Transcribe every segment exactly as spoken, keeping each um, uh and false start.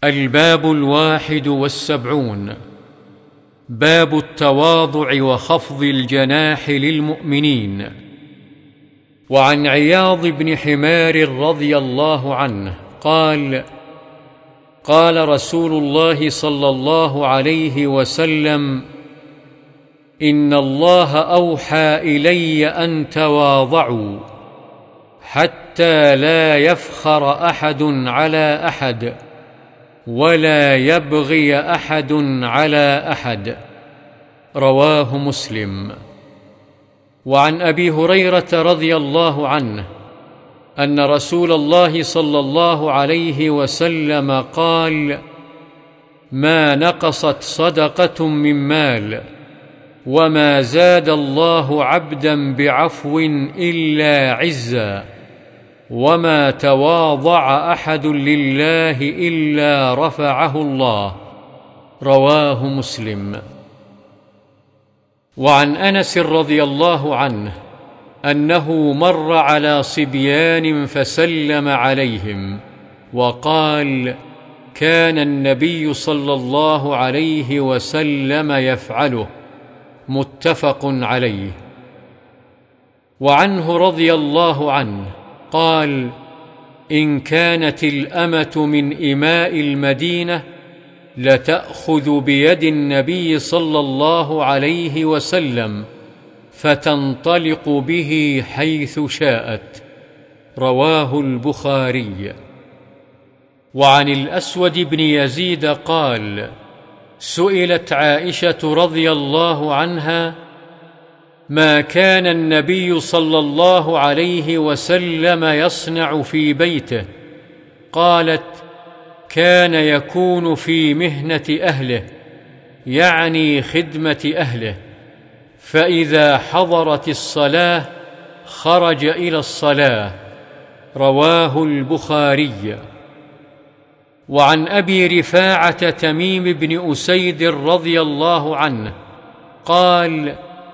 الباب الواحد والسبعون. باب التواضع وخفض الجناح للمؤمنين. وعن عياض بن حمار رضي الله عنه قال: قال رسول الله صلى الله عليه وسلم: إن الله أوحى إلي أن تواضعوا حتى لا يفخر أحد على أحد ولا يبغي أحد على أحد. رواه مسلم. وعن أبي هريرة رضي الله عنه أن رسول الله صلى الله عليه وسلم قال: ما نقصت صدقة من مال وما زاد الله عبدا بعفو إلا عزا وما تواضع أحد لله إلا رفعه الله. رواه مسلم. وعن أنس رضي الله عنه أنه مر على صبيان فسلم عليهم وقال: كان النبي صلى الله عليه وسلم يفعله. متفق عليه. وعنه رضي الله عنه قال: إن كانت الأمة من إماء المدينة لتأخذ بيد النبي صلى الله عليه وسلم فتنطلق به حيث شاءت. رواه البخاري. وعن الأسود بن يزيد قال: سئلت عائشة رضي الله عنها: ما كان النبي صلى الله عليه وسلم يصنع في بيته؟ قالت: كان يكون في مهنة أهله، يعني خدمة أهله، فإذا حضرت الصلاة خرج إلى الصلاة. رواه البخاري. وعن أبي رفاعة تميم بن أسيد رضي الله عنه قال: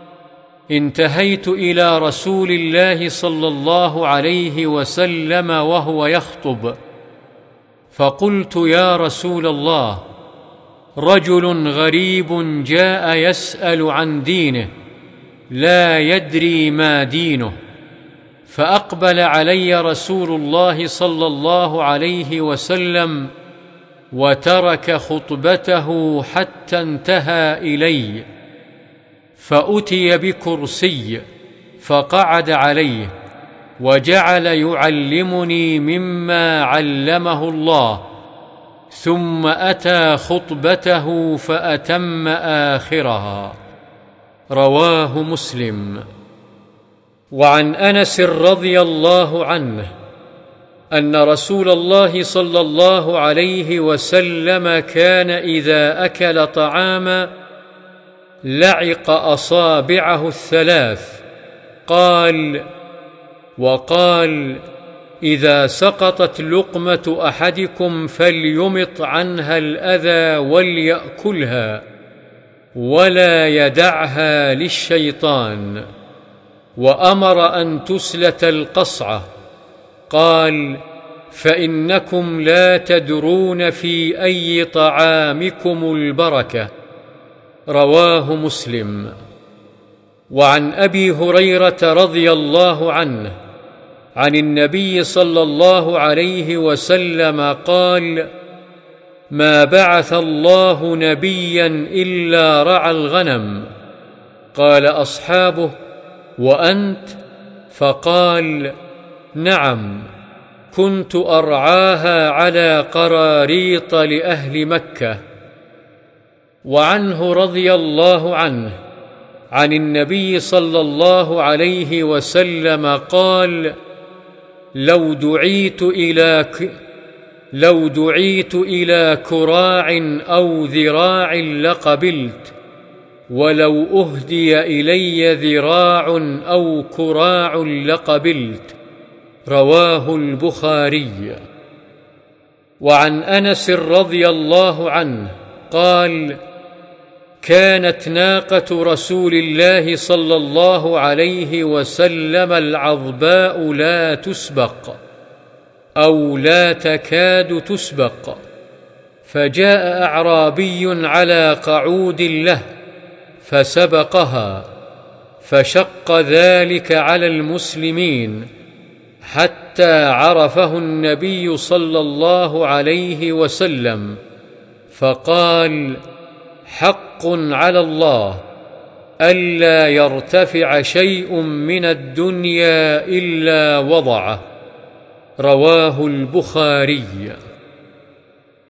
انتهيت إلى رسول الله صلى الله عليه وسلم وهو يخطب، فقلت: يا رسول الله، رجل غريب جاء يسأل عن دينه لا يدري ما دينه. فأقبل علي رسول الله صلى الله عليه وسلم وترك خطبته حتى انتهى إلي، فأتي بكرسي فقعد عليه وجعل يعلمني مما علمه الله، ثم أتى خطبته فأتم آخرها. رواه مسلم. وعن أنس رضي الله عنه أن رسول الله صلى الله عليه وسلم كان إذا أكل طعاما لعق أصابعه الثلاث. قال: وقال: إذا سقطت لقمة أحدكم فليمط عنها الأذى وليأكلها ولا يدعها للشيطان. وأمر أن تسلت القصعة. قال: فإنكم لا تدرون في أي طعامكم البركة. رواه مسلم. وعن أبي هريرة رضي الله عنه عن النبي صلى الله عليه وسلم قال: ما بعث الله نبيا إلا رعى الغنم. قال أصحابه: وأنت؟ فقال: نعم، كنت أرعاها على قراريط لأهل مكة. وعنه رضي الله عنه عن النبي صلى الله عليه وسلم قال: لو دعيت إلى ك... لو دعيت إلى كراع أو ذراع لقبلت، ولو أهدي إلي ذراع أو كراع لقبلت. رواه البخاري. وعن أنس رضي الله عنه قال: كانت ناقة رسول الله صلى الله عليه وسلم العظباء لا تسبق أو لا تكاد تسبق، فجاء أعرابي على قعود له فسبقها، فشق ذلك على المسلمين حتى عرفه النبي صلى الله عليه وسلم، فقال: حق على الله ألا يرتفع شيء من الدنيا إلا وضعه. رواه البخاري.